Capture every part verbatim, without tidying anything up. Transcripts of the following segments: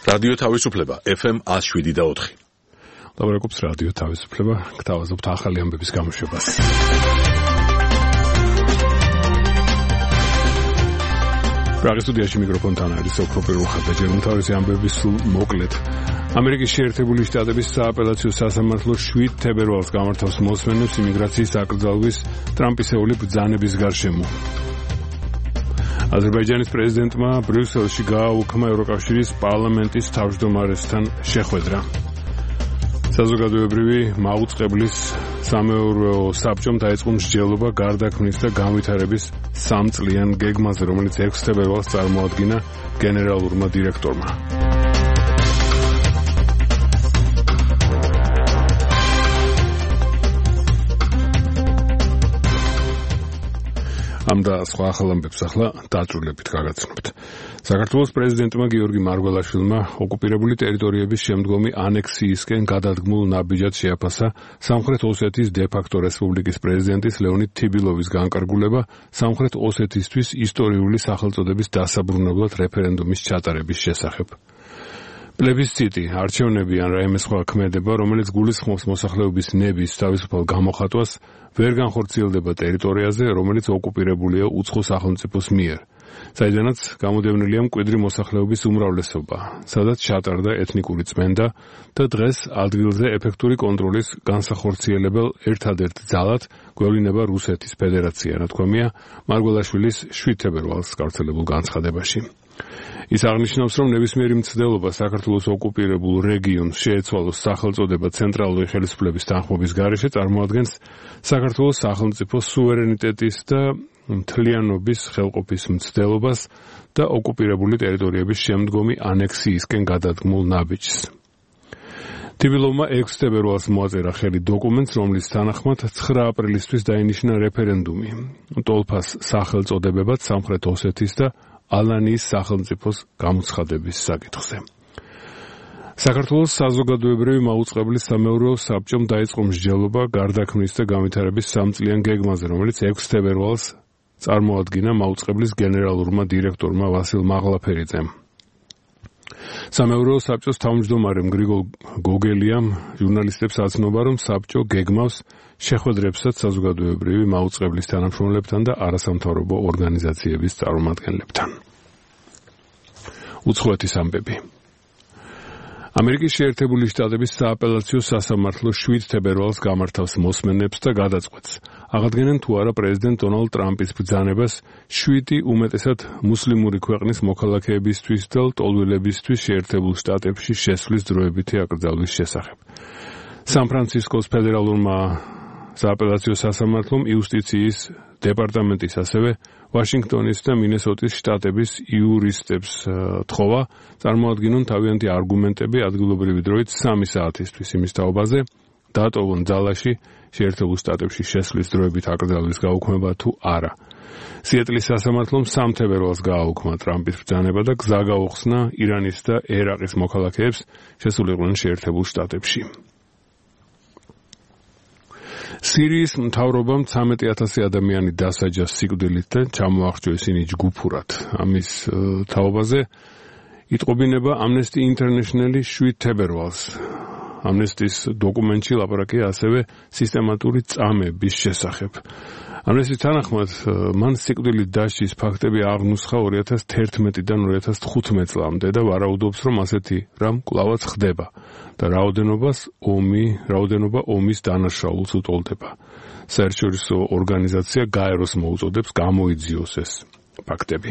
რადიო თავისუფლება ეფ ემ one oh seven point four. ლაბორატორიის რადიო თავისუფლება გთავაზობთ ახალი ამბების გამოშვებას. პრაღის სტუდიაში მიკროფონთან არის ოქროპირულ ხათა ჯერმთავრისი ამბების სულ მოკლედ. ამერიკის შეერთებული შტატების სააპელაციო სასამართლო შვიდ თებერვალს გამართავს მოსმენებს იმიგრაციის აკრძალვის ტრამპისეული ბრძანების გარშემო. აზერბაიჯანის პრეზიდენტმა ბრიუსელში გააუქმა ევროკავშირის პარლამენტის თავმჯდომარესთან შეხვედრა. საზოგადოებრივი მაუწყებლის სამეურვეო საბჭომ დაიწყო მსჯელობა გარდაქმნის და განვითარების სამწლიან გეგმაზე, რომელიც ექვსი თებერვალს წარმოადგინა გენერალურმა დირექტორმა. ამ და სხვა ახალ ამბებს ახლა დაჭრილებით გაგაცნობთ. საქართველოს პრეზიდენტმა გიორგი მარგველაშვილმა ოკუპირებული ტერიტორიების შემდგომი ანექსიისკენ გადადგმულ ნაბიჯად შეაფასა სამხრეთ ოსეთის დე-ფაქტო რესპუბლიკის პრეზიდენტის ლეონიდ თიბილოვის განკარგულება სამხრეთ ოსეთისთვის ისტორიული სახელწოდების დასაბრუნებლად რეფერენდუმის ჩატარების შესახებ. პლებისციტი, არჩევნები ან რაიმე სხვა ქმედება, რომელიც გულისხმობს მოსახლეობის ნების თავისუფალ გამოხატვას, ვერ განხორციელდება ტერიტორიაზე, რომელიც ოკუპირებულია უცხო სახელმწიფოს მიერ, საიდანაც გამოდევნილია მკვიდრი მოსახლეობის უმრავლესობა, სადაც ჩატარდა ეთნიკური წმენდა და დღეს ადგილზე ეფექტური კონტროლის განსახორციელებელ ერთადერთ ძალად გვევლინება რუსეთის ფედერაცია, რა თქმია, მარგველაშვილის შვიდ თებერვალს გავრცელებულ განცხადებაში. ის აღნიშნავს, რომ ნებისმიერი მცდელობა საქართველოს ოკუპირებულ რეგიონს შეეცვალოს სახელწოდება ცენტრალური ხელისუფლების თანხმობის გარეშე წარმოადგენს საქართველოს სახელმწიფოს სუვერენიტეტის და მთლიანობის ხელყოფის მცდელობას და ოკუპირებული ტერიტორიების შემდგომი ანექსიისკენ გადადგმულ ნაბიჯს. თიბილოვმა ექვსი თებერვალს მოაწერა ხელი დოკუმენტს, რომლის თანახმად ცხრა აპრილისთვის დაინიშნა რეფერენდუმი ტოლფას სახელწოდებებად სამხრეთ ოსეთის და ალანიის სახელმწიფოს გამოცხადების საკითხზე. საქართველოს საზოგადოებრივი მაუწყებლის სამეურვეო საბჭომ დაიწყო მსჯელობა გარდაქმნის და განვითარების სამწლიან გეგმაზე, რომელიც ექვსი თებერვალს წარმოადგინა მაუწყებლის გენერალურმა დირექტორმა ვასილ მაღლაფერიძემ. სამეურვეო საბჭოს თავმჯდომარემ გრიგოლ გოგელიამ ჟურნალისტებს აცნობა, რომ საბჭო გეგმავს შეხვედრებსაც საზოგადოებრივი მაუწყებლის თანამშრომლებთან და არასამთავრობო ორგანიზაციების წარმომადგენლებთან. უცხოეთის ამბები. ამერიკის შეერთებული შტატების სააპელაციო სასამართლო შვიდ თებერვალს გამართავს მოსმენებს და გადაწყვეტს, აღადგენენ თუ არა პრეზიდენტ დონალდ ტრამპის ბრძანებას შვიდი უმეტესად მუსლიმური ქვეყნის მოქალაქეებისთვის და ლტოლვილებისთვის შეერთებულ შტატებში შესვლის დროებითი აკრძალვის შესახებ. სან-ფრანცისკოს ფედერალურმა სააპელაციო სასამართლომ იუსტიციის დეპარტამენტის ასევე ვაშინგტონის და მინესოტის შტატების იურისტებს თხოვა წარმოადგინონ თავიანთი არგუმენტები ადგილობრივი დროით სამი საათისთვის იმის თაობაზე, დატოვონ ძალაში შეერთებულ შტატებში შესვლის დროებით აკრძალვის გაუქმება თუ არა. სიეტლის სასამართლომ სამ თებერვალს გააუქმა ტრამპის ბრძანება და გზა გაუხსნა ირანის და ერაყის მოქალაქეებს შესულიყვნენ შეერთებულ შტატებში. სირიის მთავრობამ ცამეტი ათასი ადამიანი დასაჯა სიკვდილით და ჩამოაღწია ისინი ჯგუფურად. ამის თაობაზე იტყობინება Amnesty International-ი შვიდ თებერვალს. Amnesty-ის დოკუმენტში ლაპარაკია ასევე სისტემატური წამების შესახებ. Amnesty-ის თანახმად, მან სიკვდილით დასჯის ფაქტები აღნუსხა ორი ათას თერთმეტიდან ორი ათას თხუთმეტ წლამდე და ვარაუდობს, რომ ასეთი რამ კვლავაც ხდება და რაოდენობას ომი, რაოდენობა ომის დანაშაულს უტოლდება. საერთაშორისო ორგანიზაცია გაეროს მოუწოდებს გამოიძიოს ეს ფაქტები.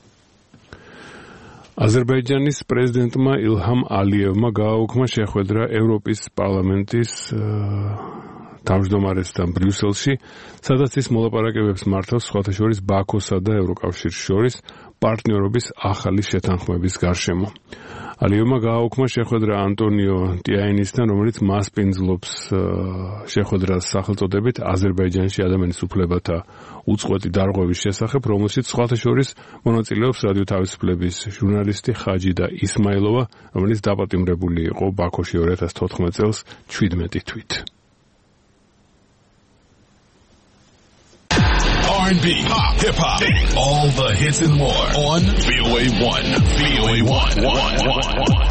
აზერბაიჯანის პრეზიდენტმა ილჰამ ალიევმა გააუქმა შეხვედრა ევროპის პარლამენტის თავმჯდომარესთან ბრიუსელში, სადაც ის მოლაპარაკებებს მართავს სხვათა შორის ბაქოსა და ევროკავშირს შორის პარტნიორობის ახალი შეთანხმების გარშემო. ალიევმა გააუქმა შეხვედრა ანტონიო ტიაინისთან, რომელიც მასპინძლობს შეხვედრას სახელწოდებით აზერბაიჯანში ადამიანის უფლებათა უწყვეტი დარღვევის შესახებ, რომელშიც სხვათა შორის მონაწილეობს რადიო თავისუფლების ჟურნალისტი ხაჯიდა ისმაილოვა, რომელიც დაპატიმრებული იყო ბაქოში ორი ათას თოთხმეტ წელს ჩვიდმეტი თვით. R and B, pop, hip hop, all the hits and more on V O A one. V O A one. one, one, one.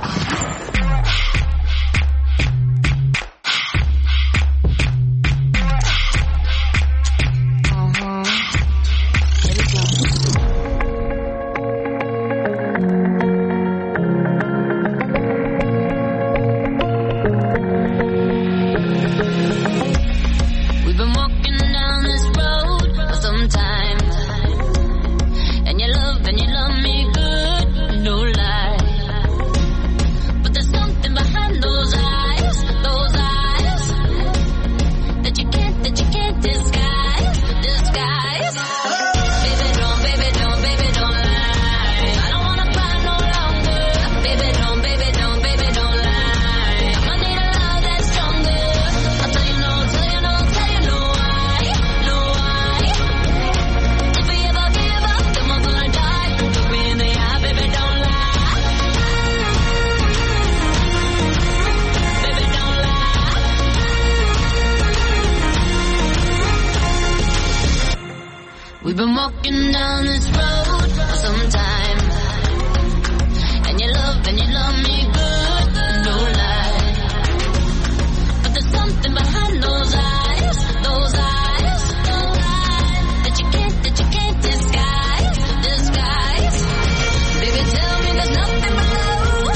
We've been walking down this road for some time, and you love, and you love me good, no lie. But there's something behind those eyes, those eyes, those eyes, that you can't, that you can't disguise, disguise. Baby, tell me there's nothing below.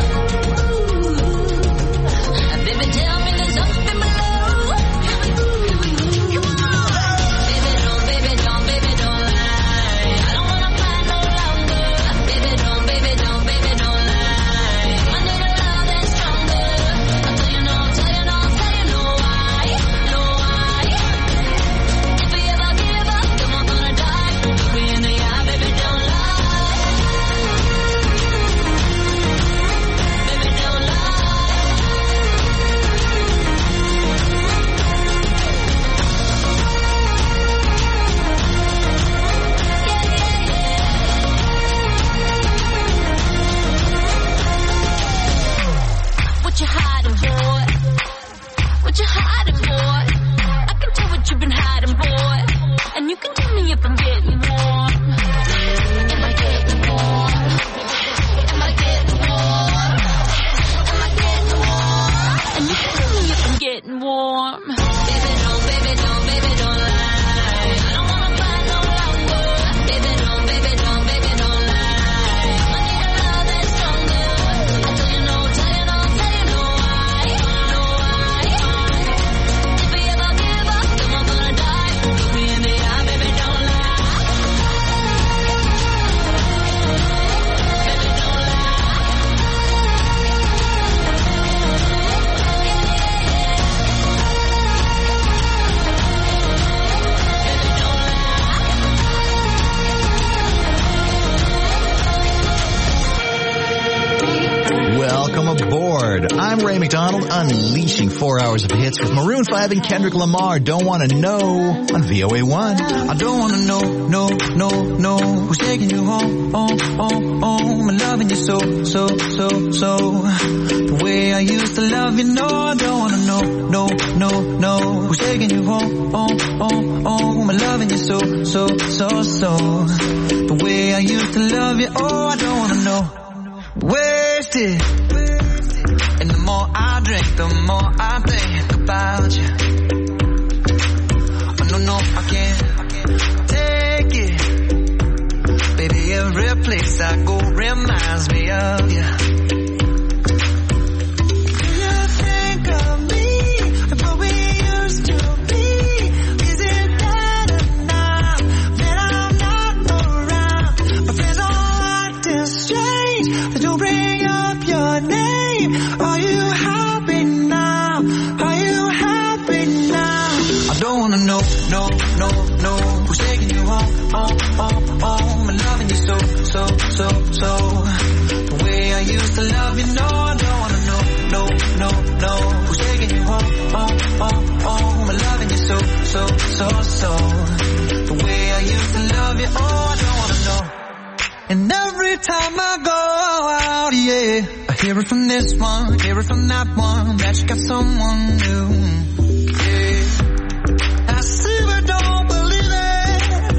Baby, tell me there's nothing below. Come on. Baby, don't, baby, don't, baby, don't lie. I don't wanna fight no longer. Baby, don't, baby, don't, baby, don't lie. I need a love that's stronger. I'll tell you no, tell you no, tell you no why, no why. If we ever give up, then we're gonna die. Look me in the eye, baby, don't lie. Baby, don't lie. What you hiding, boy? What you hiding, boy? I can tell what you've been hiding, boy. And you can tell me if I'm getting warm. Am I getting warm? Am I getting warm? Am I getting warm? And you can tell me if I'm getting warm. Baby, don't, baby, don't, baby, don't lie. I don't wanna fight no longer. Baby, don't, baby, don't, baby, don't lie. I need a love that's stronger. I'll tell you no, tell you no, tell you no why, no why. If we ever give up, then we're gonna die. Look me in the eye, baby, don't lie. Baby, don't Welcome aboard. I'm Ray McDonald, unleashing four hours of hits with Maroon five and Kendrick Lamar. Don't want to know on V O A one. I don't wanna know, no, no, no, who's taking you home, home, home, home, and loving you so, so, so, so, the way I used to love you. No, I don't wanna know, no, no, no, who's taking you home, home, home, home, and loving you so, so, so, so, the way I used to love you. Oh, I don't wanna know. Wasted. And the more I drink, the more I think about you. Oh, no, no, I can't take it. Baby, every place I go reminds me of you. Do you think of me, of what we used to be? Is it better now that I'm not around? My friends all acting strange. They don't bring up your name. Are you happy now? Are you happy now? I don't wanna know, no, no, no, who's taking you home, home, home, home, and loving you so, so, so, so, the way I used to love you. No, I don't wanna know, no, no, no, who's taking you home, home, home, home, and loving you so, so, so, so, the way I used to love you. Oh, I don't wanna know. And every time I go out, yeah, I hear it from this one, hear it from that one, that you got someone new, yeah. I see but don't believe it,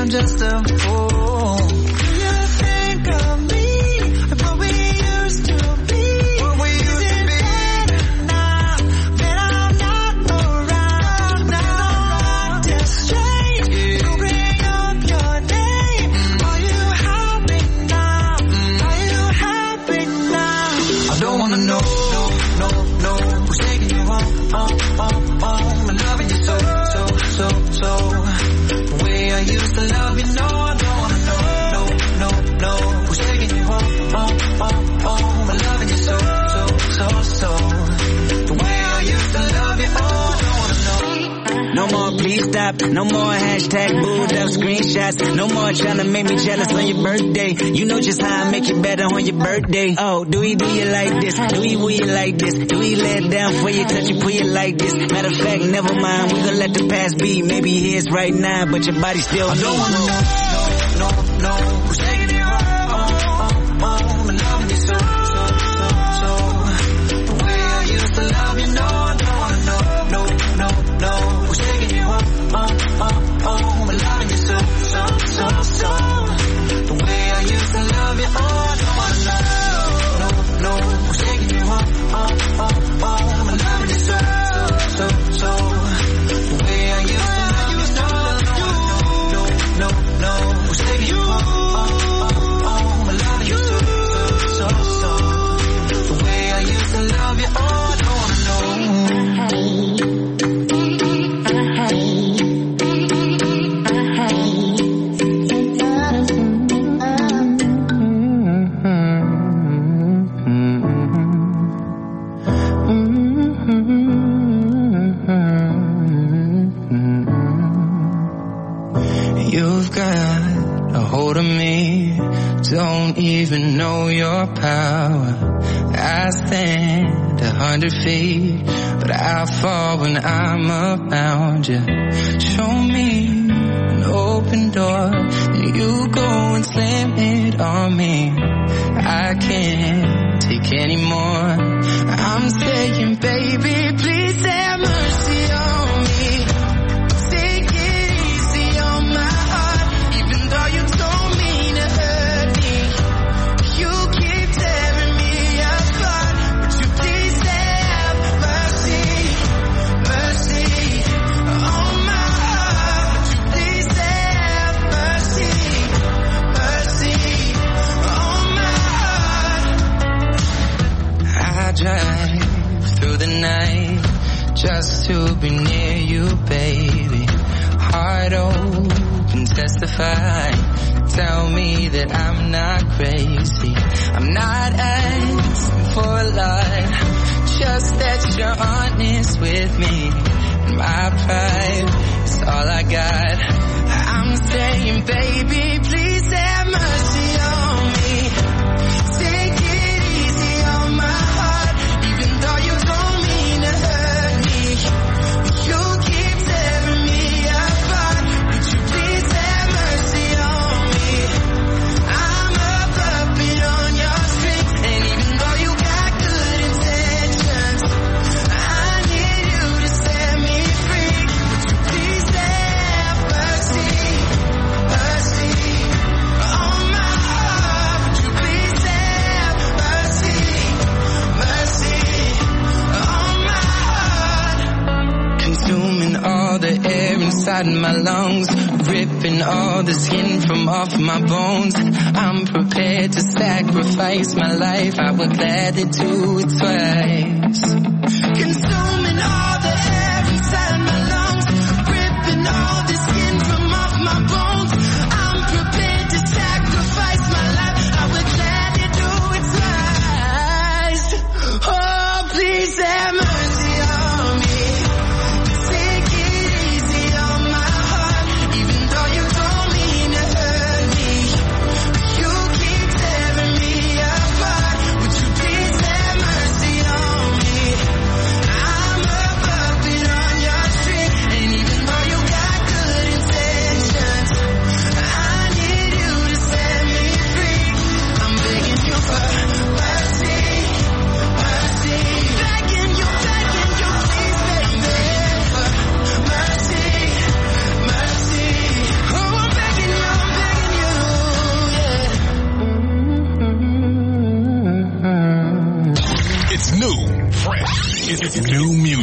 I'm just a fool. Do you think of me like what we used to be? What we used to be. Now that I'm not around, now I'm acting strange. You bring up your name. Are you happy now? Are you happy now? I don't wanna know, no, no, no. Who's taking you home, home, home, home? And loving you so, so, so, so. The way I used to love you, no, I don't wanna know, no, no, no. Who's taking you home, home, home, home? And loving you so, so, so, so. The way I used to love you, oh, I don't wanna know. No more please stop, no more hashtag booed up screenshots. No more trying to make me jealous on your birthday. You know just how I make you better on your birthday. Oh, do we do you like this? Do we woo you like this? Do we lay it down for you, touch you, pull you like this? Matter of fact, never mind, we gon' let the past be. Maybe here's right now, but your body still I don't wanna know, no, no, no. Who's taking you home, home, home? And loving you so, so, so, so. The way I used to love you, no, I don't wanna know, no, no, no. Who's taking you home, home, home, home? And loving you so, so, so, so. The way I used to love you, oh, I don't wanna know, no, no. Who's taking you home, home, home, home? And loving you so, so, so, so. The way I used to love you, no, no, no, no. Who's taking you home, home, home? And loving you so, so, so, so. The way I used to love you, oh, I don't wanna know. You've got a hold of me, don't even know your power. I stand a hundred feet, but I fall when I'm around you. Show me an open door, then you go and slam it on me. I can't take anymore. I'm saying, baby, please have mercy on me. Take it easy on my heart, even though you don't mean to hurt me. You keep tearing me apart, but you please have mercy, mercy on my heart. But you please have mercy, mercy on my heart. I drive through the night just to be near you, baby. Heart open, testify. Tell me that I'm not crazy. I'm not asking for a lot, just that you're honest with me. And my pride is all I got. I'm saying, baby, please have mercy on me. Take it easy on my heart, even though you don't mean to hurt me. You keep tearing me apart, would you please have mercy on me? I'm a puppet on your strings, and even though you got good intentions, I need you to set me free. Would you please have mercy, mercy on my heart? Would you please have mercy, mercy on my heart? Consuming all the air inside my lungs, ripping all the skin from off my bones. I'm prepared to sacrifice my life, I would gladly do it twice. Consuming all the air inside my lungs, ripping all the skin from off my bones. I'm prepared to sacrifice my life, I would gladly do it twice. Oh, please have mercy on me. Take it easy on my heart, even though you don't mean to hurt me. You keep tearing me apart, would you please have mercy on me?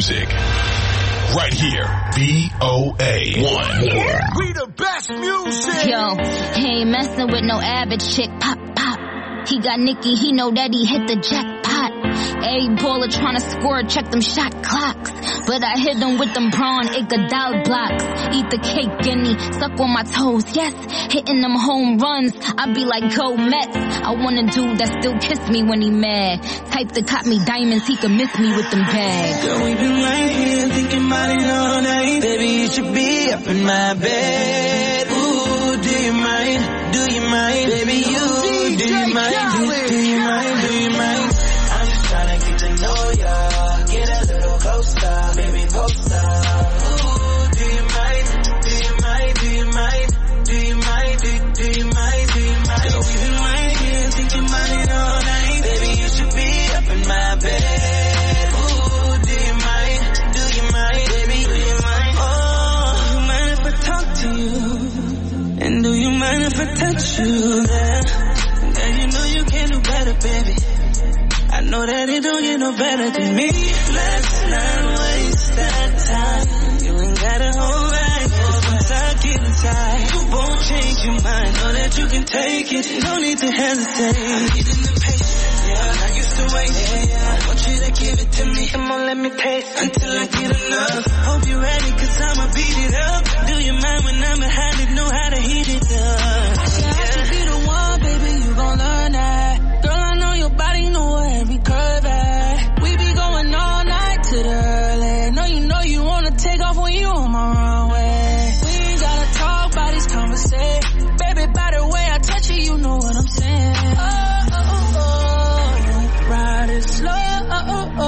music. Right here, V O A one. We the best music. Yo, he ain't messing with no average chick. Pop, pop. He got Nicky, he know that he hit the jackpot. A baller tryna score, check them shot clocks. But I hit him with them prawn Iguodala blocks. Eat the cake, guinea, suck on my toes, yes. Hitting them home runs, I be like, go Mets. I want a dude that still kiss me when he mad. Type to cop me diamonds, he can miss me with them bags. Girl, we been right here thinking about it all night. Baby, you should be up in my bed. Ooh, do you mind? Do you mind? Baby, you, do you mind? Do, do you mind? Do you mind? I'm just trying to get to know ya. Get a little closer, baby, poster. Ooh, do you mind? Do you mind? Do you mind? Do you mind? Do, do you mind? Do you mind? Girl, we've been right here thinking about it all night. Baby, you should be up in my bed. Ooh, do you mind? Do you mind? Baby, do you mind? Oh, do you mind if I talk to you? And do you mind if I touch you? Yeah. Girl, you know you can do better, baby. I know that it don't get no better than me. Let's not waste that time. You ain't gotta hold back. Cause once I get inside, you won't change your mind. Know that you can take it. No need to hesitate. I'm getting impatient. Yeah, I used to wait. Yeah, yeah. I want you to give it to me. Come on, let me taste until I get enough. Hope you're ready, cause I'ma beat it up. Do you mind when I'm behind it? Know how to heat it up. I should, yeah. I should be the one, baby. You gon' learn that. Girl, I know your body, know where every curve at. We be going all night to the early. Know you know you wanna take off when you on my runway. We ain't gotta talk about these conversations. Baby, by the way I touch you, you know what I'm saying. Oh, oh, oh, oh. Ride it slow. Oh, oh,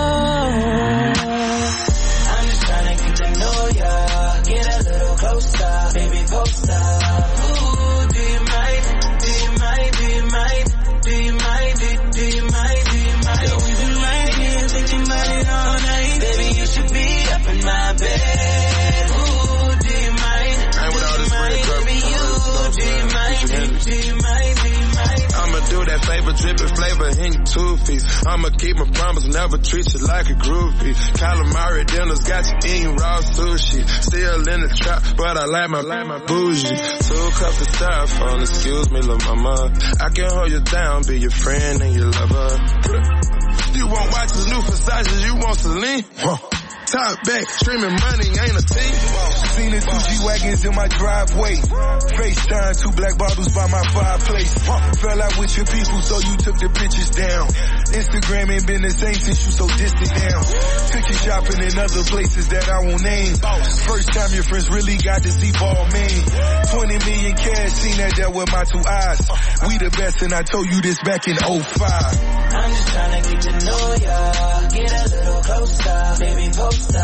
oh. I'm just trying to get to know ya. Get a little closer, baby, poster. Ooh, do you mind? Do you mind? Do you mind? Do you mind? Do, do you mind? Do you mind? Girl, we've been right here thinking about it all night. Baby, you should be up in my bed. Ooh, do you mind? Do you mind? Baby, you, do you mind? Do, do you mind? Do you mind? I'ma do that favor, drippin' flavor in your two-piece. I'ma keep my promise, never treat you like a groupie. Calamari dinners got you eating raw sushi. Still in the trap, but I like my, like my bougie. Two cups of styrofoam, excuse me, lil' mama. I can hold you down, be your friend and your lover. You won't watch the new Versace, you want Celine? Huh. Top back, streaming money ain't a team. Seen his Gucci wagons in my driveway. FaceTime, two black bottles by my fireplace. Fell out with your people, so you took the pictures down. Instagram ain't been the same since you so distant now. Took you shopping in other places that I won't name. First time your friends really got to see ball man. twenty million cash, seen that there with my two eyes. We the best, and I told you this back in oh five. I'm just trying to get to know ya. Get a little closer, baby, poster. Ooh,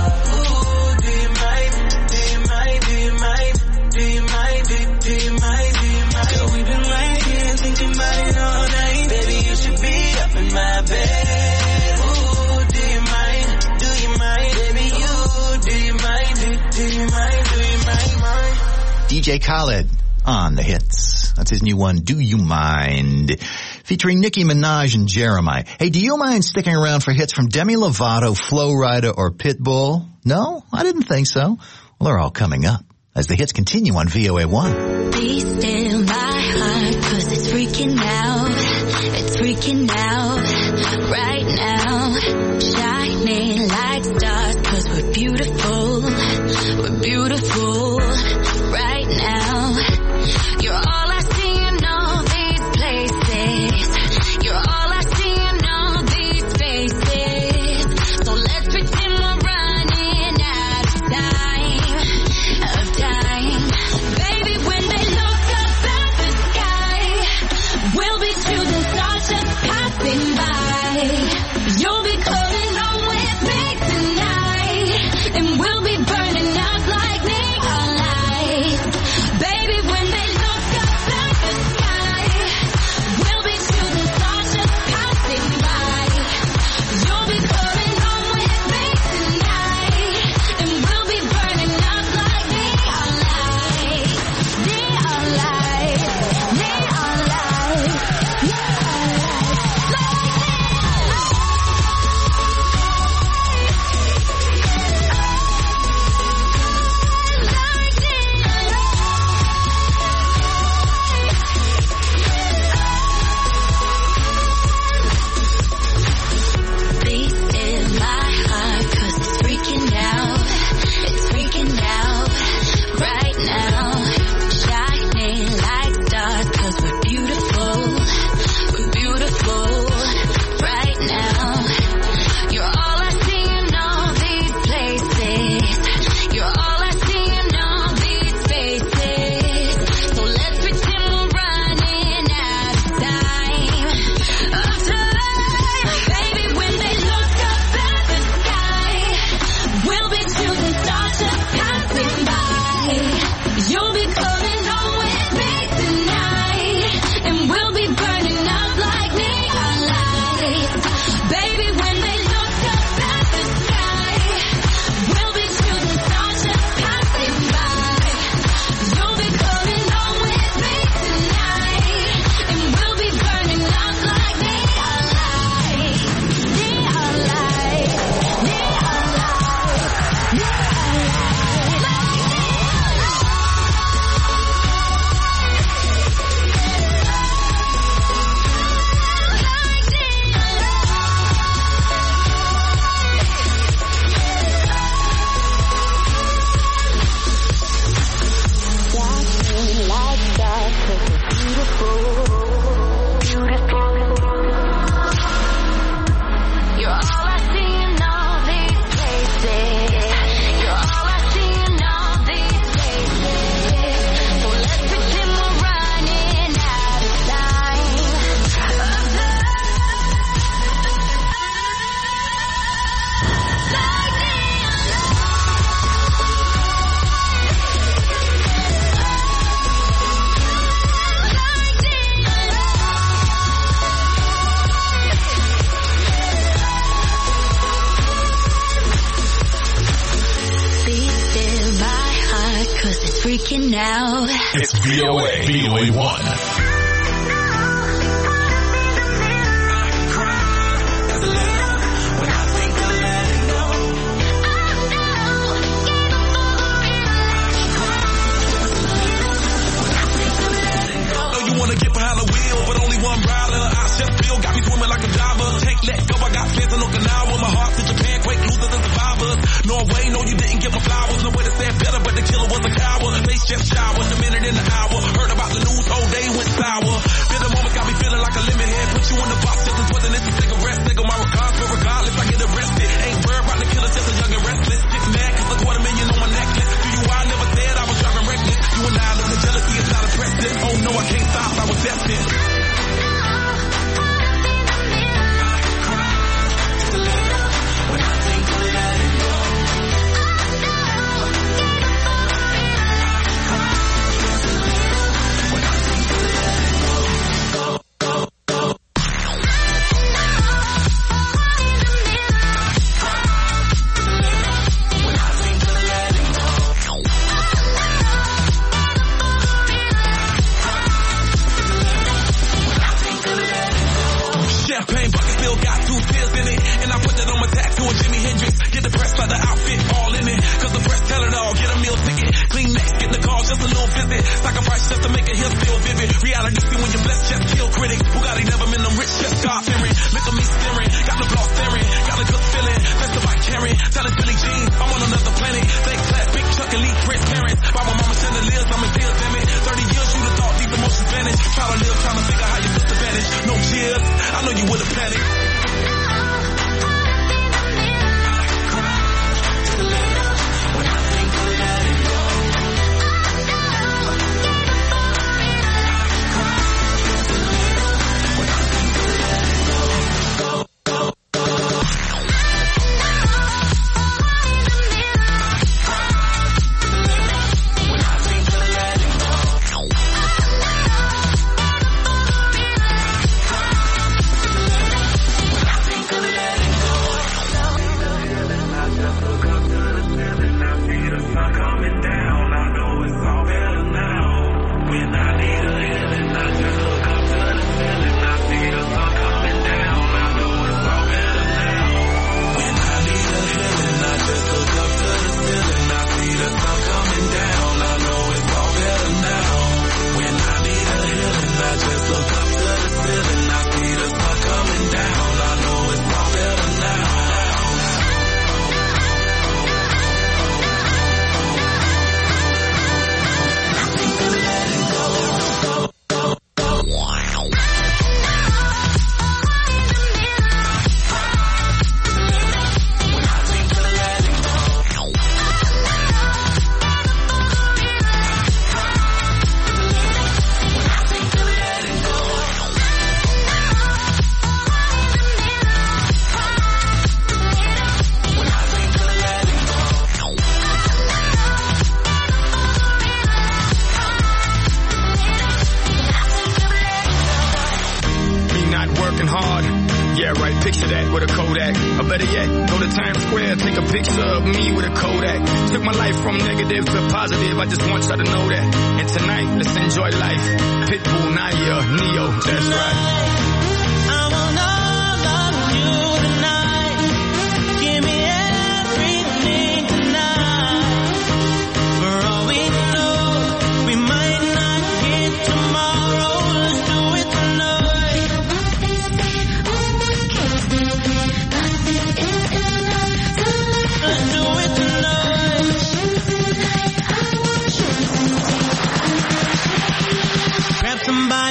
do you mind? Do you mind? Do you mind? Do you mind? Do, do you mind? Do you mind? Girl, we've been right here thinking about it all night. Baby, you should be up in my bed. Ooh, do you mind? Do you mind? Baby, you, do you mind? Do, do you mind? Do you mind? mind? D J Khaled on the hits. That's his new one, Do You Mind? Featuring Nicki Minaj and Jeremiah. Hey, do you mind sticking around for hits from Demi Lovato, Flo Rida, or Pitbull? No? I didn't think so. Well, they're all coming up as the hits continue on V O A one. Be still my heart, cause it's freaking out. It's freaking out right now. Shining like stars, cause we're beautiful. We're beautiful right now. You're all I see in all these places. You're all I see in all these faces. So let's pretend we're running out of time, of time. Baby, when they look up at the sky, we'll be shooting stars just passing by. Freaking now. It's V O A, V O A one. Norway, no, you didn't give my flowers. No way to say it better, but the killer was a coward. Face just showered, a minute in the hour. Heard about the news, whole day went sour. Feel the moment got me feeling like a lemon head. Put you in the box just as wasn't this a cigarette. Nigga, my regards, but regardless, I get arrested. Ain't worried about the killer, just a young and restless. Get mad, cause a quarter million on my necklace. Do you, I never said I was driving reckless. You and I, look, the jealousy is not impressive. Oh no, I can't stop, I was destined. Give me everything tonight.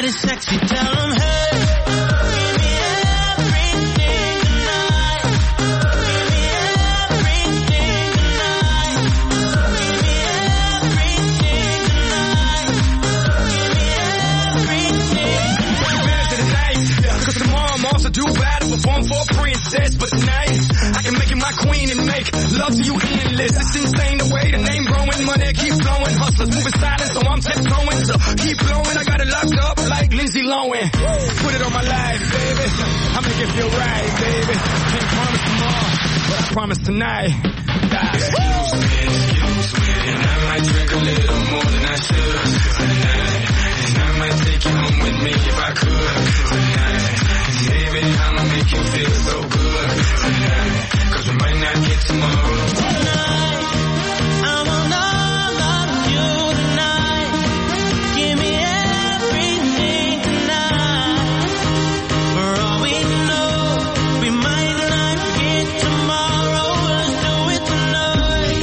somebody sexy, tell them, hey, give me everything tonight. Give me everything tonight. Give me everything tonight. Give me everything. Better to the night, cause tomorrow I'm also due battle, perform for a princess, but tonight I can make you my queen and make love to you endless. It's insane the way the name growing, money keep flowing, hustlers moving silent, so I'm tiptoeing, so keep blowing. I got it locked up like Lindsay Lohan. Put it on my life, baby. I make it feel right, baby. Can't promise tomorrow, but I promise tonight. Die. Excuse me, excuse me, and I might drink a little more than I should tonight. And I might take you home with me if I could tonight. Baby, I'ma make you feel so good tonight, cause we might not get tomorrow. Tonight, I want all of you tonight. Give me everything tonight. For all we know, we might not get tomorrow. Let's do it tonight.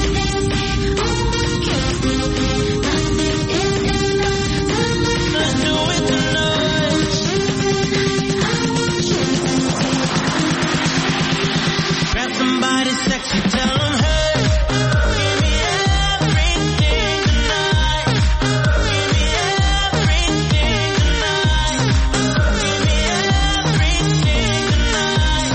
Let's do it tonight. Grab somebody sexy, tell them, hey, give me everything tonight. Give me everything tonight. Give me everything tonight.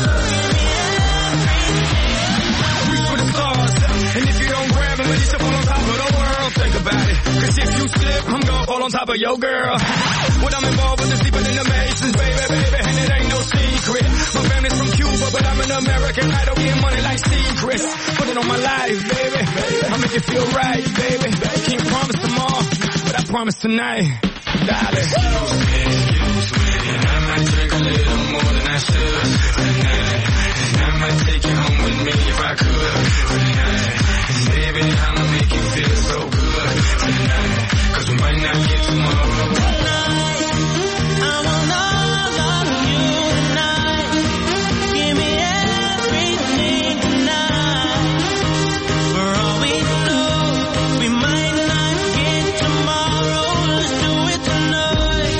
Reach for the stars, and if you don't grab them, you should fall on top of the world. Think about it, cause if you slip, I'm gonna fall on top of your girl. What I'm involved with is deeper than the Masons, baby, baby, and it ain't no secret. My family's from Cuba, but I'm an American idol, getting money like secrets. Put it on my life, baby, I make it feel right, baby. Can't promise tomorrow, but I promise tonight, darling. Excuse me, excuse me, and I might drink a little more than I should tonight. And I might take you home with me if I could tonight. And baby, I'ma make you feel so good tonight, cause we might not get tomorrow. Tonight, I want all of you tonight. Give me everything tonight. For all we know, we might not get tomorrow. Let's do it tonight.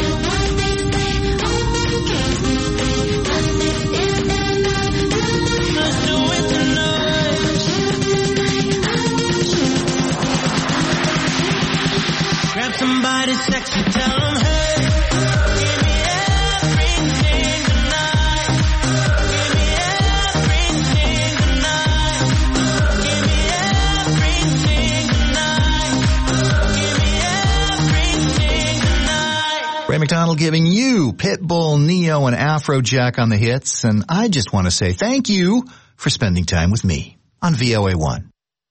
Let's do it tonight. Grab somebody sexy, tell them, hey, give me everything tonight. Give me everything tonight. Give me everything tonight. Give me everything tonight. Ray McDonald giving you Pitbull, Neo, and Afrojack on the hits, and I just want to say thank you for spending time with me on V O A one.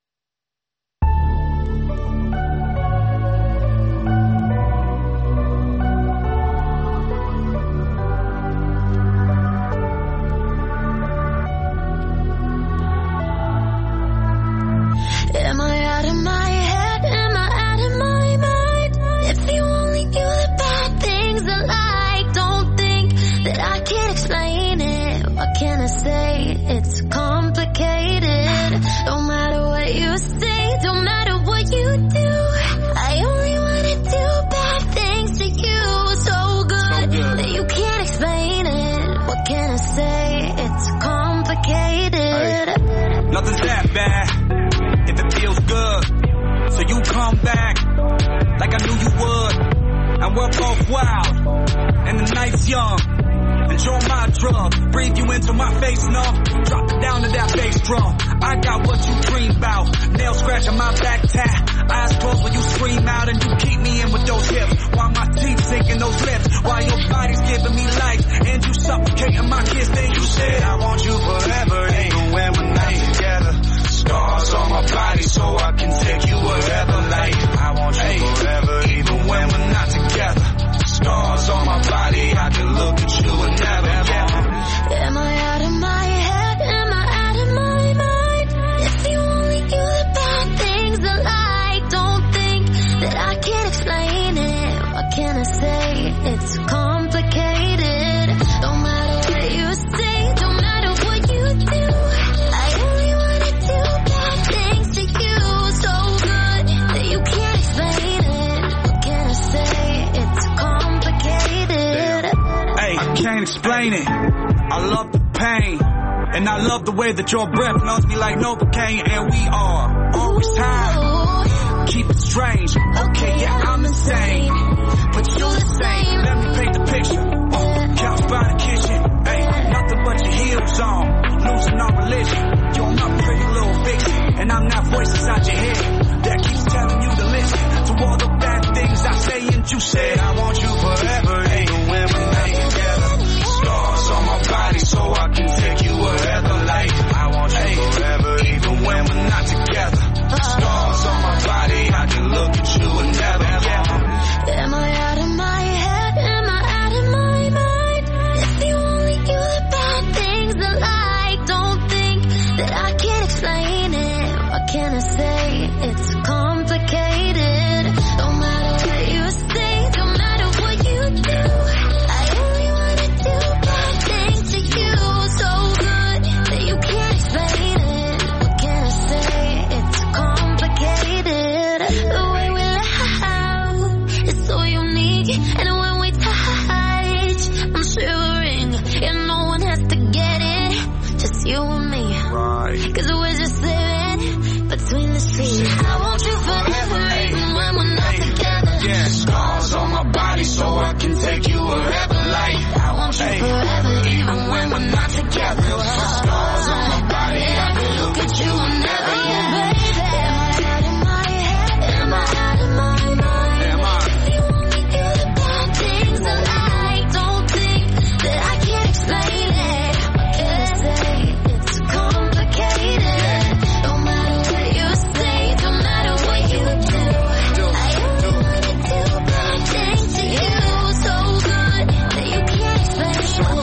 Am I out of my head? Am I out of my mind? If you only knew the bad things I like, don't think that I can't explain it. What can I say? It's complicated. Don't matter what you say, don't matter what you do. I only wanna do bad things to you. So good that you can't explain it. What can I say? It's complicated. Nothing's that bad if it feels good. So you come back like I knew you would. And we're both wild and the night's young. Enjoy my drug, breathe you into my face, no. Drop it down to that bass drum. I got what you dream about. Nail scratching my back tat. Eyes closed when you scream out and you keep me in with those hips. While my teeth sinking those lips. While your body's giving me life and you suffocating my kiss. Then you said I want you forever, even when we're not together. Scars on my body so I can take you wherever. Like I want you forever, even when we're not together. Scars on my body, I can look at you and never, never. Am I out of my head? Am I out of my mind? If you only knew the bad things I like, don't think that I can't explain it. What can I say? It's complicated. Don't matter what you say, don't matter explain it. I love the pain, and I love the way that your breath numbs me like Novocaine. And we are always high. Keep it strange. Okay, yeah, I'm insane, but you the same. Let me paint the picture. Uh, couch by the kitchen. Hey, nothing but your heels on. Losing our religion. You're my pretty little fiction, and I'm not voices out your head that keeps telling you to listen to all the bad things I say and you said. I want you forever, even when we're not together. Scars on my body so I can take you wherever. Like I want you hey, forever, even when we're not together. Scars on my body, I can look at you and never get. Am I out of my head? Am I out of my mind? It's the only you that bad things I like. Don't think that I can explain it. What can I say? It's complicated. No matter what you say, no matter what you do, I only wanna do bad things to you. So good that you can't explain it. What can I say? It's complicated. The way we laugh is so unique, and when we touch, I'm shivering, and no one has to get it, just you and me. Right. Cause we're just living between the streets. I want you forever, even when we're not together. Yeah, scars on my body so I can take you wherever. Like I want you hey, forever, even when we're not together. Scars on my body, I can look at you and never yeah, get. baby. Am I out of my head? Am I out of my mind? Am I? If you only do the bad things I like, don't think that I can't explain it. What can I say? It's complicated. No matter what you say, no matter what you do, I only wanna do bad things to you. So good that you can't explain.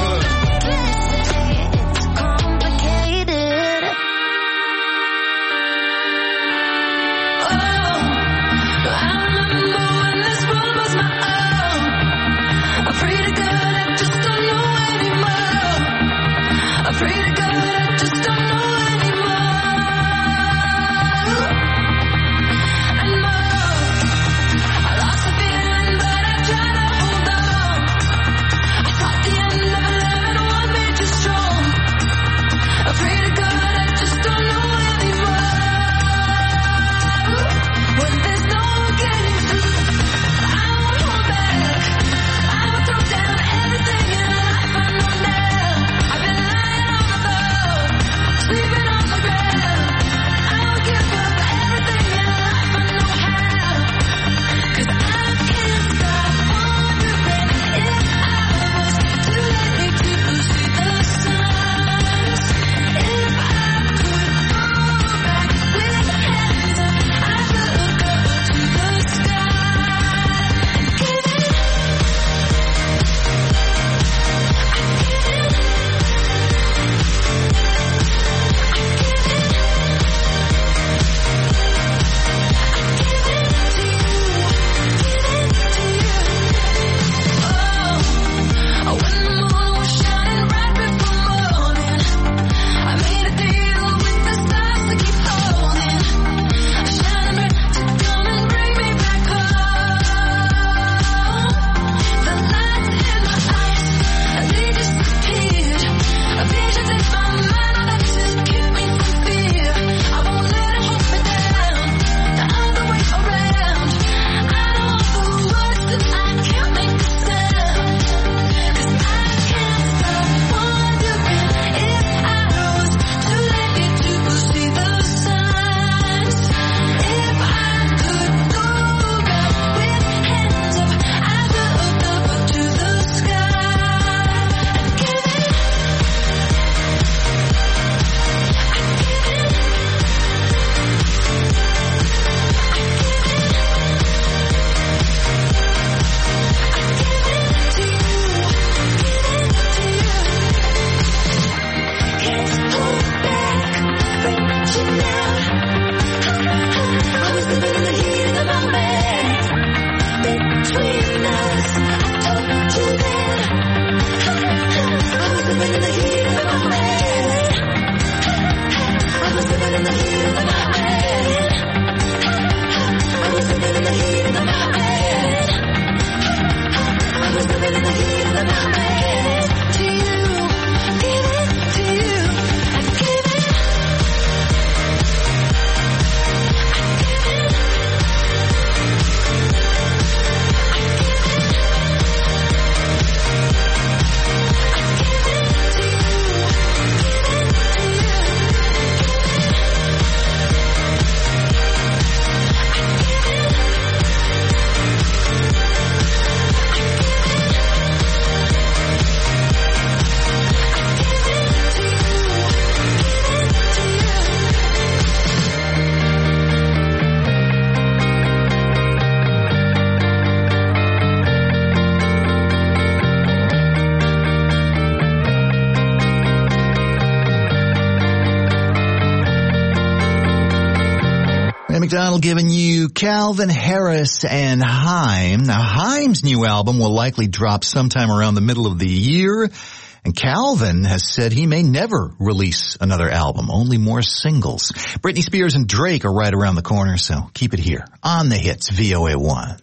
McDonald giving you Calvin Harris and Haim. Now, Haim's new album will likely drop sometime around the middle of the year. And Calvin has said he may never release another album, only more singles. Britney Spears and Drake are right around the corner, so keep it here on the Hits, V O A one.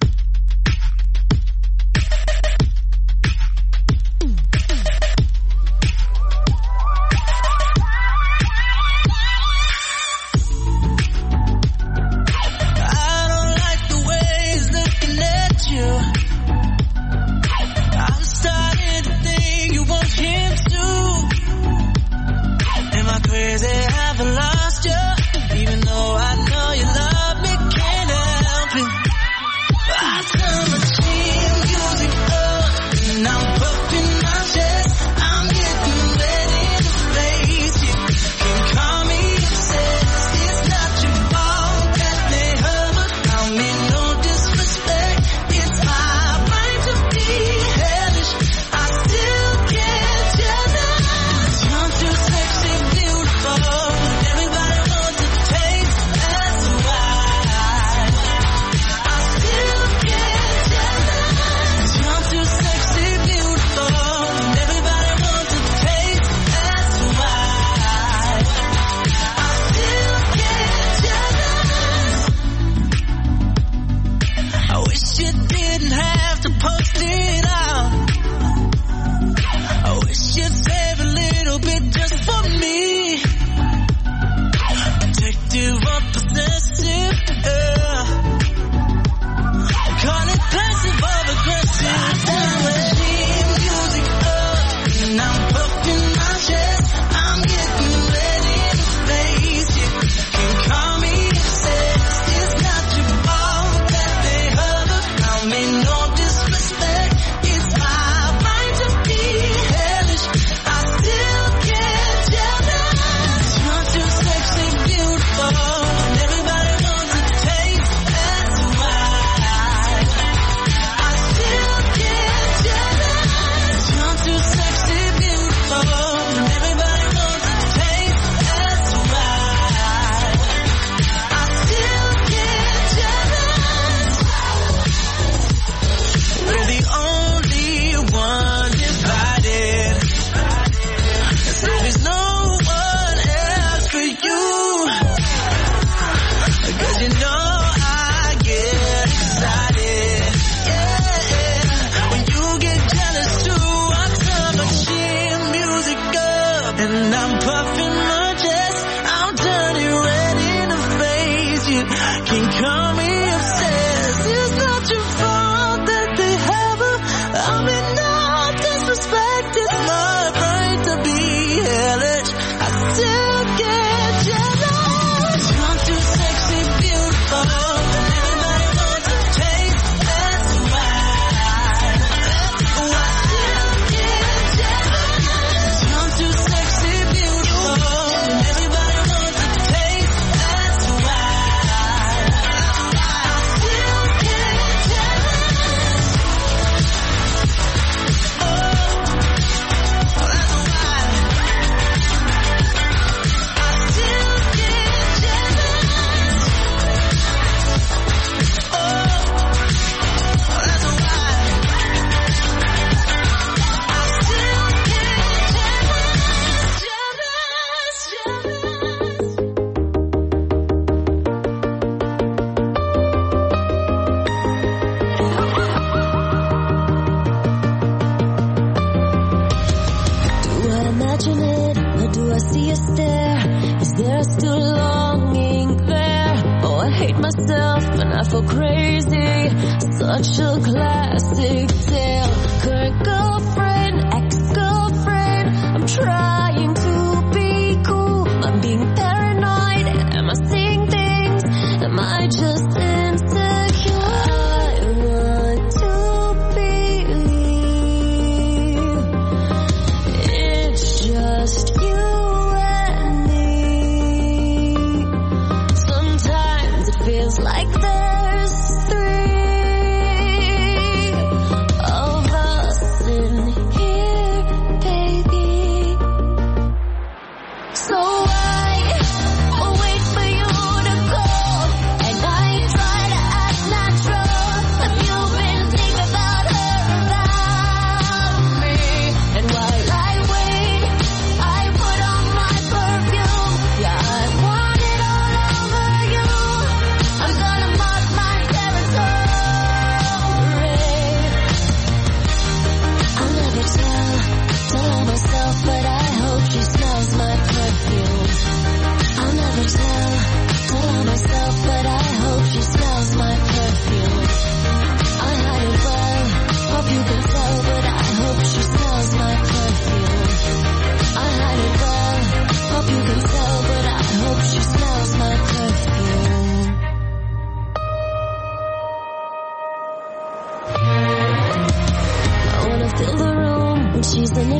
So I will wait for you to call and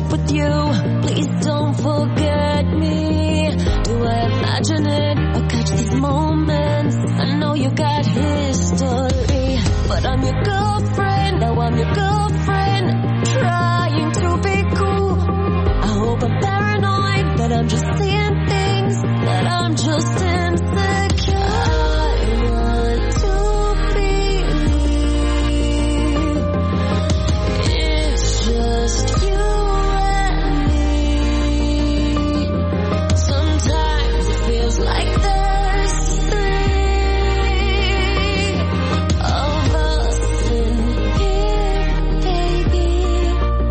night with you. Please don't forget me. Do I imagine it or catch these moments? I know you got history, but I'm your girlfriend. Now I'm your girlfriend, trying to be cool. I hope I'm paranoid, but I'm just seeing things that I'm just insecure. I want to believe it's just you and me. Sometimes it feels like there's three of us in here, baby.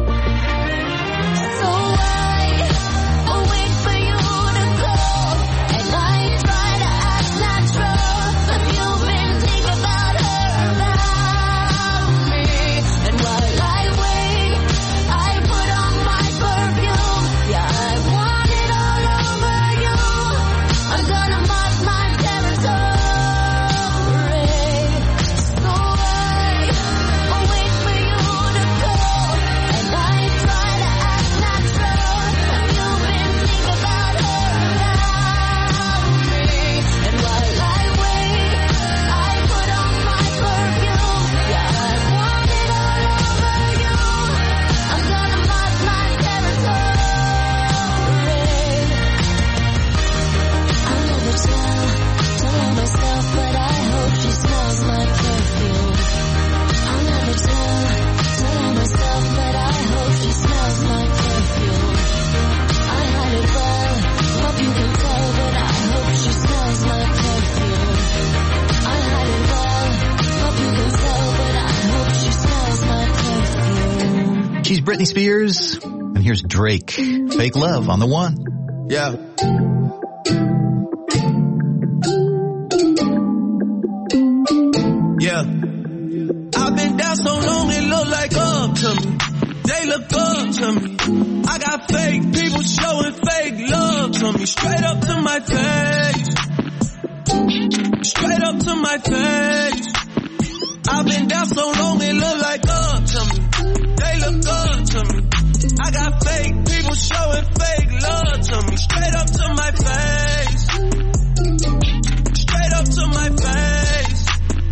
So I will wait for you to call, and I try to act natural, but you've been thinking about her, about me. And while I wait, I put on my perfume. Yeah, I want it all over you. I'm gonna mark my territory. So I will wait for you to call, and I try to act natural, but you've been thinking about her, about me. And while I wait, I put on my perfume. Yeah, I want it all over you. I'm gonna mark my territory. I'll never tell, tell her myself, but I hope she smells my perfume. I'll never tell, tell her myself, but I hope she smells my perfume. I hide it well, hope you can tell, but I hope she smells my perfume. I hide it well, hope you can tell, but I hope she smells my perfume. She's Britney Spears, and here's Drake. Fake Love on the one. Yeah. Yeah. I've been down so long it look like up to me. They look up to me. I got fake people showing fake love to me. Straight up to my face. Straight up to my face. I've been down so long it look like up to me. They look up to me. I got fake people showing fake love to me. Straight up to my face. Straight up to my face.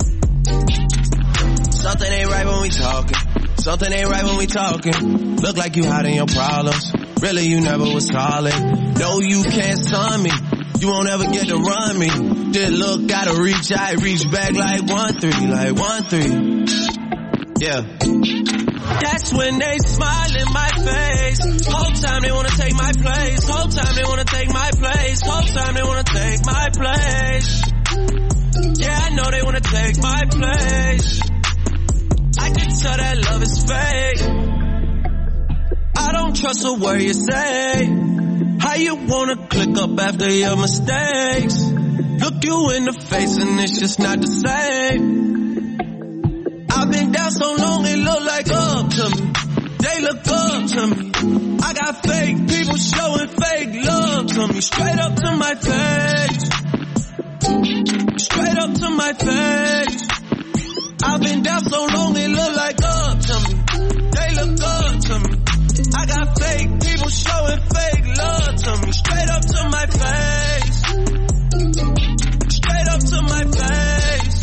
Something ain't right when we talking. Something ain't right when we talking. Look like you hiding your problems. Really you never was calling. No, you can't stun me. You won't ever get to run me. This look gotta reach, I reach back like one three, like one three. Yeah. That's when they smile in my face. Whole time they wanna take my place. Whole time they wanna take my place. Whole time they wanna take my place. Yeah, I know they wanna take my place. I can tell that love is fake. I don't trust a word you say. How you wanna click up after your mistakes? Look you in the face and it's just not the same. I've been down so long it look like up to me. They look up to me. I got fake people showing fake love to me. Straight up to my face. Straight up to my face. I've been down so long it look like up to me. They look up to me. I got fake people showing fake love to me. Straight up to my face. Straight up to my face.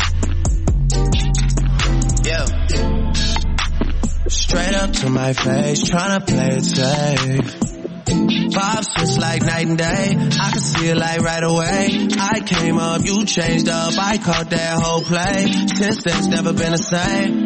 Yeah. Straight up to my face, tryna play it safe. Vibes switch like night and day. I can see it like right away. I came up, you changed up. I caught that whole play. Since then it's never been the same.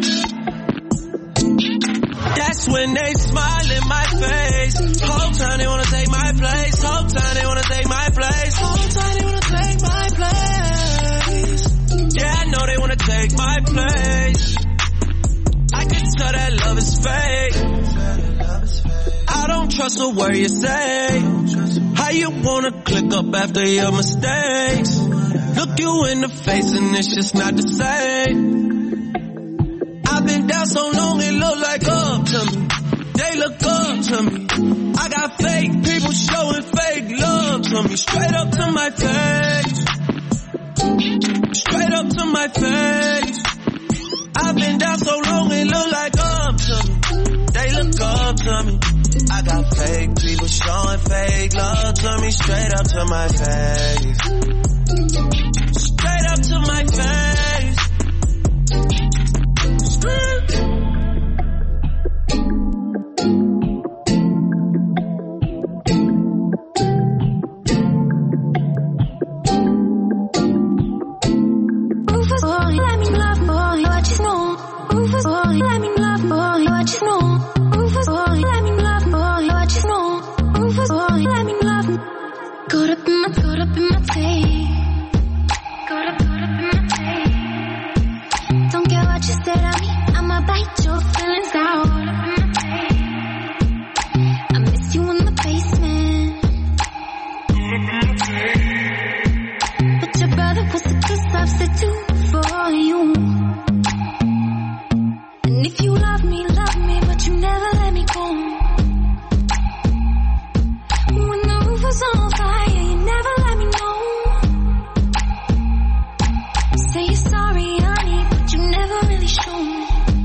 That's when they smile in my face. Whole time they wanna take my place. Whole time they wanna take my place. Whole time they wanna take my place. Yeah, I know they wanna take my place. I can tell that love is fake. I don't trust a word you say. How you wanna click up after your mistakes? Look you in the face and it's just not the same. I've been down so long it look like up to me. They look up to me. I got fake people showing fake love to me. Straight up to my face. Straight up to my face. I've been down so long it look like up to me. They look up to me. I I got fake people showing fake love to me straight up to my face. Straight up to my face. Rufus boy, let me love boy, what you know? Rufus boy, let me love boy, what you know? Rufus boy, let me love boy, what you know? Rufus boy, let me love. Caught up in my, caught up in my tape. Caught up, caught up in my tape. Don't care what you said at me, I'ma bite your feelings out. Caught up in my tape. I miss you in the basement. Caught up in my tape. But your brother was a good substitute for you. And if you love me, love me, but you never let me go. When the roof was on fire, you never let me know. Say you're sorry, honey, but you never really show me.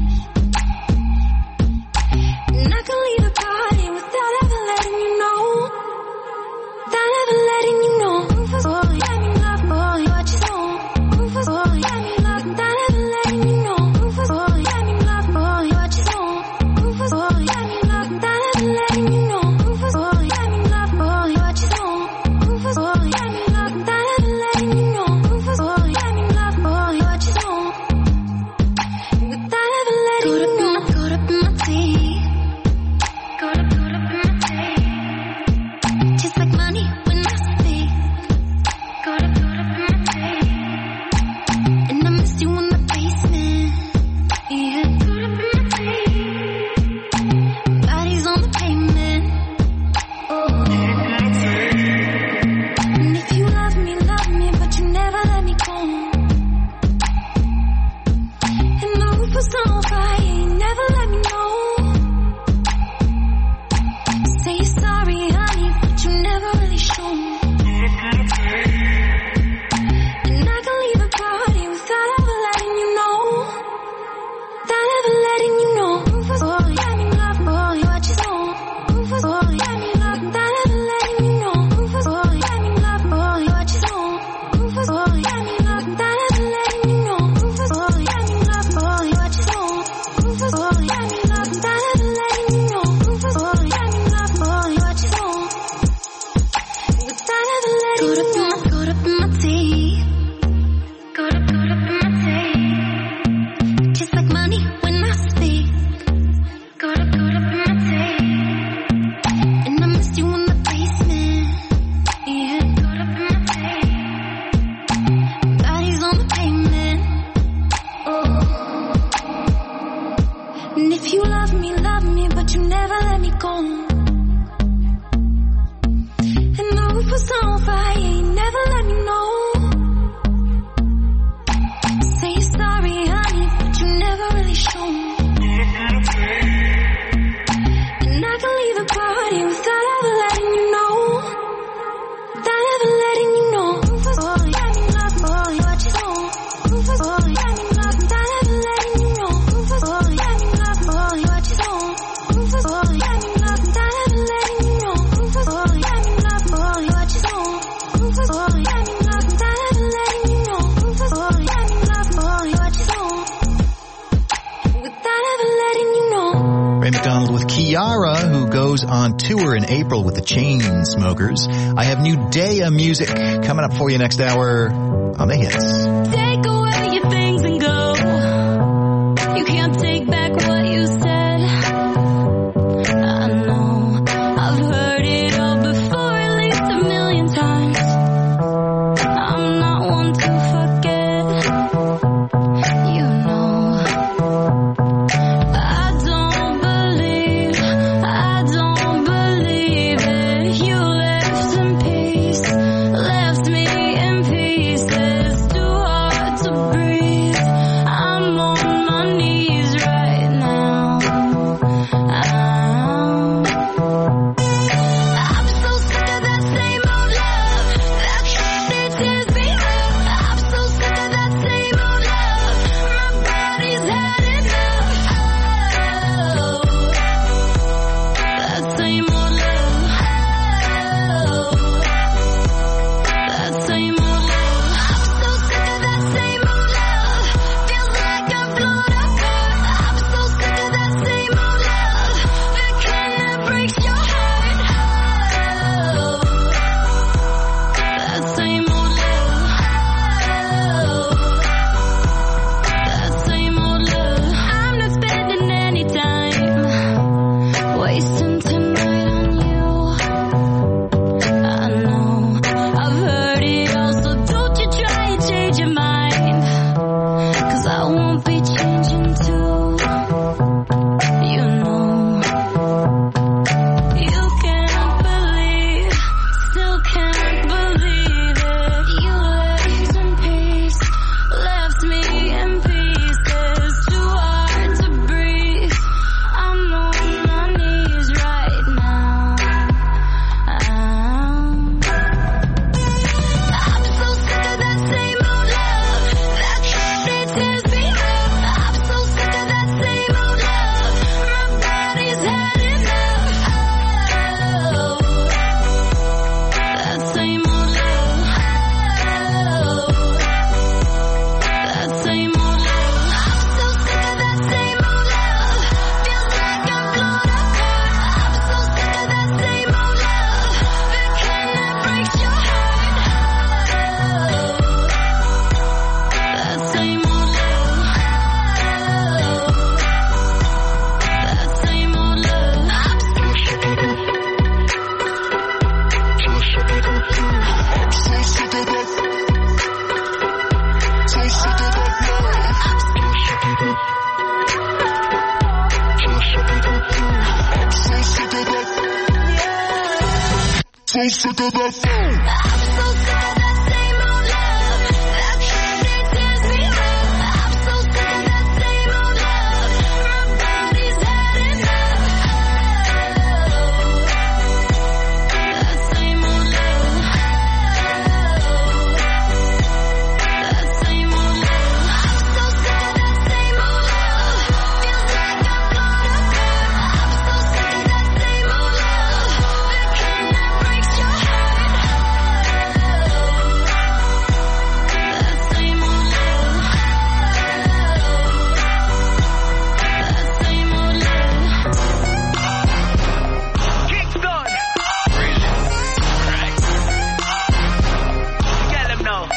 And I can leave the party without ever letting you know. Without ever letting you know. Rufus boy, let me love boy, what you know? Rufus boy, let me love, without ever letting you know. Rufus boy, let me love boy, what you know? Rufus boy, let me love, without ever letting you know. Rufus boy, let me love boy, what you know? Rufus boy, let me love, without ever letting you know. Rufus boy, let me love boy, what you know? Without ever letting you know. Caught up in my teeth. Caught up, caught up in my teeth. Just like money when I speak. Caught up, caught up in my teeth. And I miss you in the basement. Yeah, caught up in my teeth. Bodies on the pavement. Oh. And if you love me, love me, but you never let me go. And the roof was on fire, you never let me know. Say you're sorry, honey, but you never really show me. And I can leave the party without ever letting you know. Without ever letting you know. Rufus boy, let me love boy, what you know? Rufus boy, let me love, without ever letting you know. Rufus boy, let me love boy, what you know? Rufus boy, let me love, without ever letting you know. Rufus boy, let me love boy, what you know? Rufus boy, let me love, without ever letting you know. Rufus boy, let me love boy, what you know? Without ever letting you know. Caught up in my teeth. Caught up, caught up in my teeth. Just like money when I speak. Caught up, caught up in my teeth. And I miss you in the basement. Yeah, caught up in my teeth. Bodies on the pavement. Oh. And if you love me, love me, but you never let me go. And the roof was on fire, you never let me know. Say you're sorry, honey, but you never really show me. And I can leave the party without ever letting you know. Without ever letting you know. Rufus boy, let me love boy, what you know? Rufus boy, let me love, without ever letting you know. Rufus boy, let me love boy, what you know? Rufus boy, let me love, without ever letting you know. Rufus boy, let me love boy, what you know? Rufus boy, let me love, without ever letting you know. Rufus boy, let me love boy, what you know? Without ever letting you know. Ray McDonald with Kiara, who goes on tour in April with the Chainsmokers. I have new Daya music coming up for you next hour on the hits. Take away your things and go. You can't take back what you said. I know I've heard it all before, at least a million times. I'm not one to forget. You know I don't believe, I don't believe it. You left in peace, left me in pieces. Too hard to So sick of that phone. I'm so sick of that same old love. That candy tears me up. I'm so sick of that same old love. My body's had enough. That same old love. That same old love. I'm so sick of that same old love. Feels like I'm gonna burn. I'm so sick of that same old love. That kind that breaks your heart. That same old love. That same old love. Kingston. Right. Tell him no.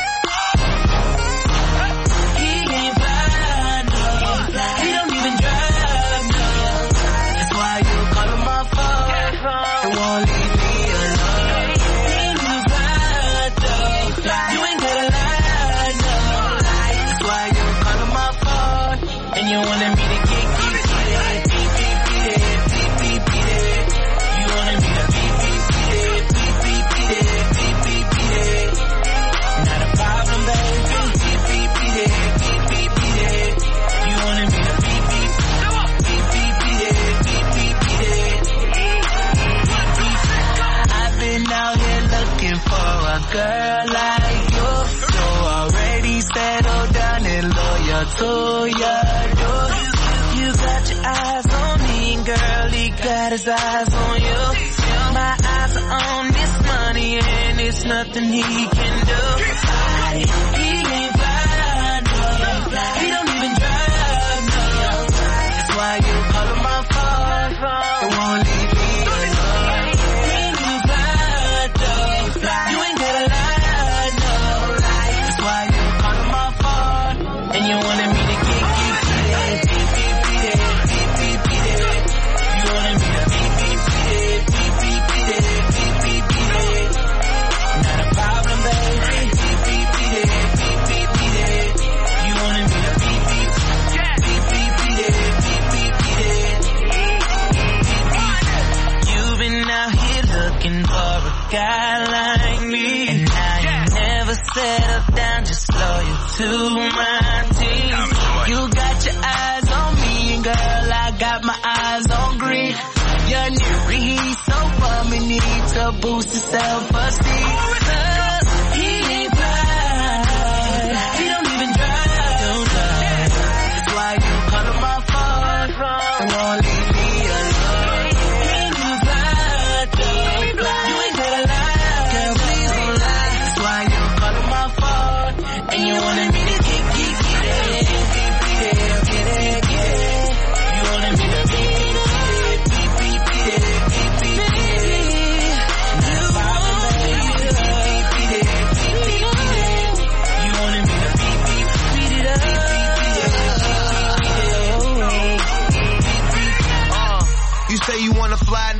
He ain't fly, no. He don't even drive, no. That's why you call him my phone. It won't leave me alone. He ain't even fly, though. You ain't gotta lie, no. That's why you call him my phone. And you wanted me to get, get, get it. Beep, beep, beat it. Beep, beep, beat it. You wanted me to beep, beep, beat it. Beep, beep, beat it. Beep, beep, beat it. Not a problem, baby. Beep, beep, beat it. Beep, beep, beat it. You wanted me to beep, beep. Beep, beep, beat it. Beep, beep, beat it. I've been out here looking for a girl like you. So already settled down and loyal to your door. You got your eyes on me, girl. He got his eyes on you. My eyes are on this money and it's nothing he can do. He ain't fly, no. He don't even drive, no. That's why you call him my phone. It won't leave me alone. He ain't even fly, though. You ain't gotta lie, no. That's why you call him my phone. And you wanted me to get, get, get it. Beep, beep, beat it. Beep, beep, beat it. You wanted me to beep, beep, beat it. Beep, beep, beat it. Beep, beep, beat it. Not a problem, baby. Beep, beep, beat it. Beep, beep, beat it. You wanted me to beep, beep. Beep, beep, beat it. Beep, beep, beat it. Beep, beep. You've been out here looking for a guy like me. And now you never settle down, just loyal to my team. You got your eyes on me, and girl, I got my eyes on green. You're new, he's so bum, and need to boost his self-esteem. He ain't fly, he don't even drive. That's why you call him my phone. It won't leave me alone. He ain't even fly, though. You ain't gotta lie, girl, please don't lie. That's why you call him my phone. And you wanted me to get, get, get it. Get, get it, get it, get it. You wanted me to beat, beat it. Beat, beat, beat it. Beat, beat, beat it. Not a problem, baby. Beat, beat, beat it. Beat, beat, beat it. You wanted me to beat, beat, beat it up. Beat, beat, beat it. Beat, beat, beat it. Uh, you say you wanna fly,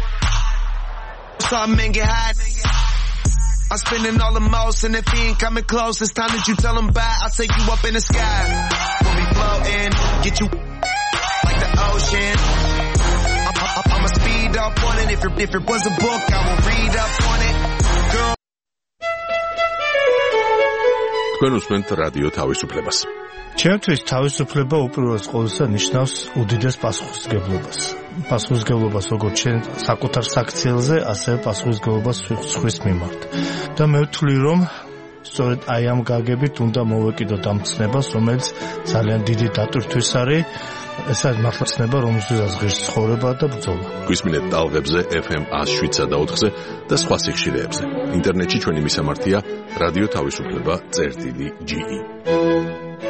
so I make it hot. I'm spending all the most, and if he ain't coming close, it's time that you tell him bye. I'll take you up in the sky. We'll be floating, get you like the ocean. I'm, I'm, I'ma speed up on it. If it, if it was a book, I will read up on it. Girl. თქვენ უსმენთ რადიო თავისუფლებას. ჩემთვის თავისუფლება უპირველეს ყოვლისა ნიშნავს უდიდეს პასუხისმგებლობას. პასუხისმგებლობას როგორც ჩვენ საკუთარ საქციელზე, ასევე პასუხისმგებლობას სხვის მიმართ. და მე ვთვლი, რომ სწორედ აი ამ გაგებით უნდა მოვეკიდოთ ამ ცნებას, რომელიც ძალიან დიდი დატვირთვის არის. ეს არის მართლა ცნება, რომელსაც ღირს ცხოვრება და ბრძოლა. გვისმინეთ ტალღებზე ეფ ემ one oh seven point ocho-ზე და სხვა სიხშირეებზე. ინტერნეტში ჩვენი მისამართია რადიო თავისუფლება წერტილი ჯი ი.